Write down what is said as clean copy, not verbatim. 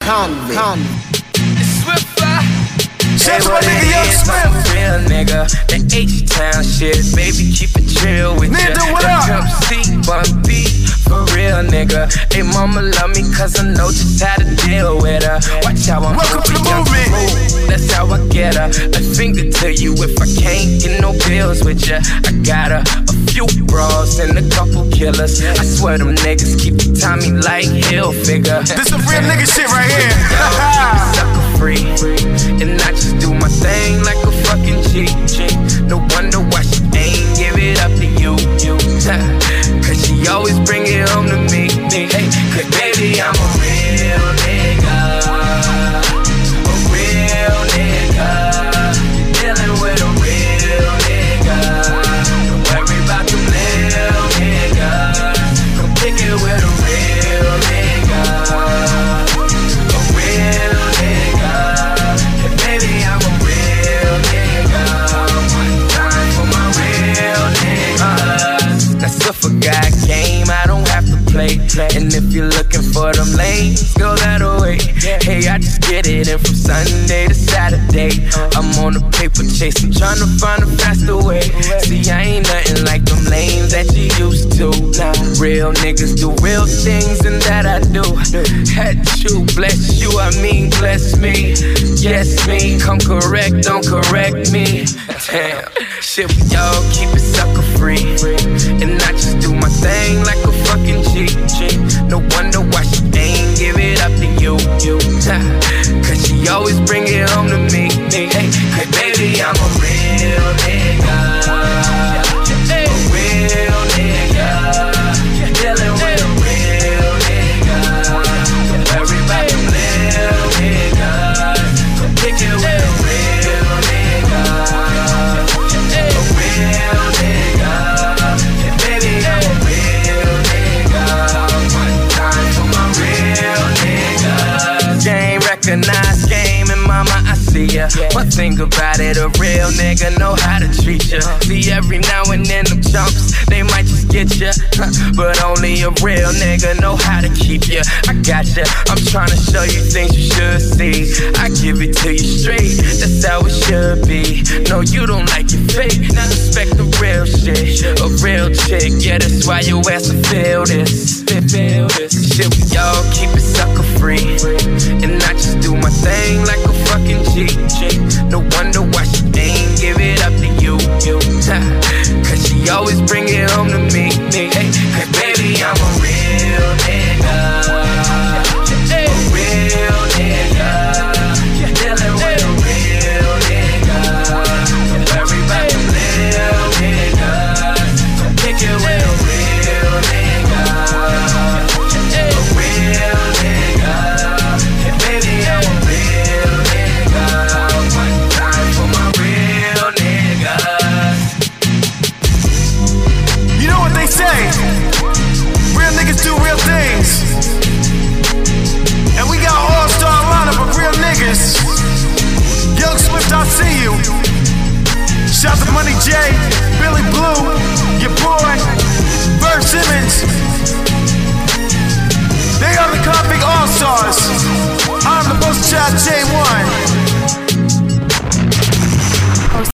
Shout out to my nigga Young Smith. Real nigga, the H-Town shit, baby, keep it chill with ya. Nigga, what up? Pimp C, Bun B, for real nigga. Hey, mama love me cause I know just how to deal with her. Watch how I'm Welcome to the young movement. smooth, that's how I get her. A finger to you if I can't get no bills with ya. I got her a few bras and a couple killers. I swear them niggas keep the Tommy like Hill figure. This some real nigga shit right here. Sucker free, and I just do my thing like a fucking G. No wonder why she ain't give it up to you. Cause she always bring it home to me. Hey, cause baby, I'm a real nigga. A real nigga. You're dealing with a real nigga. Don't worry about them little niggas. Come pick it with a real nigga. A real nigga. Hey, baby, I'm a real nigga. One time for my real niggas. That's if a guy came, I don't have to play. And if you're looking for them lanes, go that way. Hey, I just get it in from Sunday to Saturday. I'm on a paper chase, I'm trying to find a faster way. See, I ain't nothing like them lanes that you used to. Nah, real niggas do real things, and that I do. Had you, bless you, I mean bless me. Yes, me, come correct, don't correct me. Damn, shit, we all keep it sucker free. And I just do my thing like a fucking G. No wonder why she ain't give it up to you. Cause she always bring it home to me. Hey, baby, I'm a real nigga. A real nigga. You're dealing with a real nigga. Don't worry about them little niggas. Come pick it with a real nigga. A real nigga. Yeah, baby, I'm a real nigga. One time for my real niggas. Game recognized, game, and mama, I see ya. One thing about it, a real nigga know how to treat ya. See, every now and then them chumps, they might just get ya, but only a real nigga know how to keep ya. I got ya, I'm trying to show you things you should see. I give it to you straight, that's how it should be. No, you don't like it fake, now respect the real shit. A real chick, yeah, that's why your ass will feel this. Shit, we all keep it sucker free. And I just do my thing like a fucking G. No wonder why she ain't give it up to you. Cause she always bring it home to me. Hey, baby, I'm a real nigga. A real nigga. You're dealing with a real nigga. Don't worry about them little niggas. Come pick it with a real nigga. A real nigga. Yeah, baby, I'm a real nigga. One time for my real niggas. You know what they say? Real niggas do real things.